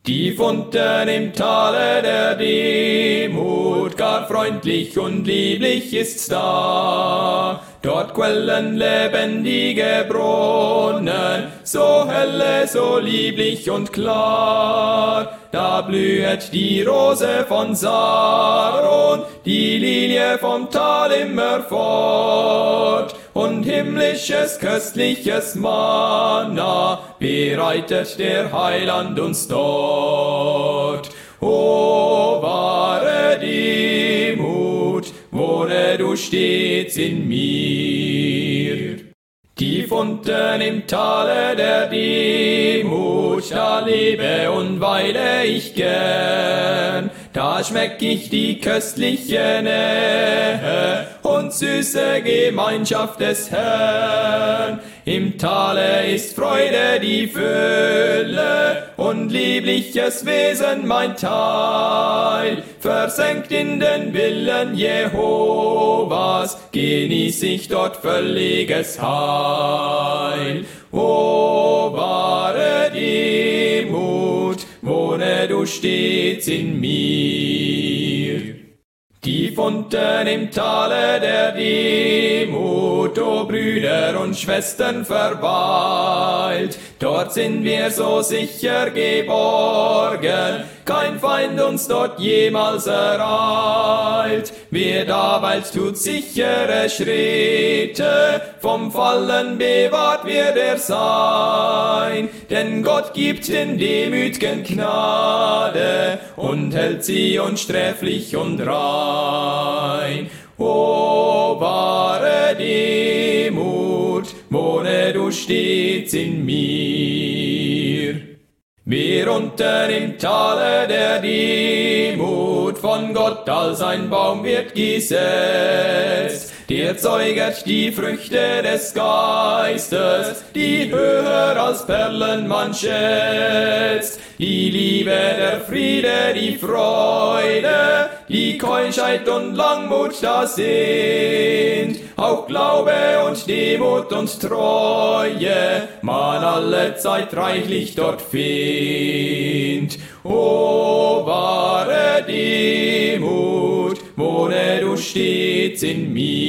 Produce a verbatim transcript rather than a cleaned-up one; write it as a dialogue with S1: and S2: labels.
S1: Tief unten im Tale der Demut, gar freundlich und lieblich ist's da. Dort quellen lebendige Brunnen, so helle, so lieblich und klar. Da blühet die Rose von Saron, die Lilie vom Tal immerfort. Und himmlisches, köstliches Manna bereitet der Heiland uns dort. O wahre Demut, wohne du stets in mir. Tief unten im Tale der Demut, da lebe und weile ich gern. Da schmeck ich die köstliche Nähe und süße Gemeinschaft des Herrn. Im Tale ist Freude die Fülle und liebliches Wesen mein Teil. Versenkt in den Willen Jehovas, genieß ich dort völliges Heil. O wahre Demut, wohne du stets in mir. Tief unten im Tale der Demut, o Brüder und Schwestern verweilt, dort sind wir so sicher geborgen, kein Feind uns dort jemals ereilt. Wer da weilt, tut sichere Schritte, vom Fallen bewahrt wird er sein. Denn Gott gibt den Demüt'gen Gnade und hält sie unsträflich und rein. O wahre Demut, wohne du stets in mir. Wer unten im Tale der Demut von Gott als ein Baum wird gesetzt, der zeuget die Früchte des Geistes, die höher als Perlen man schätzt. Die Liebe, der Friede, die Freude, die Keuschheit und Langmut da sind, auch Glaube und Demut und Treue, man alle Zeit reichlich dort findet. O wahre Demut, wohne du stets in mir.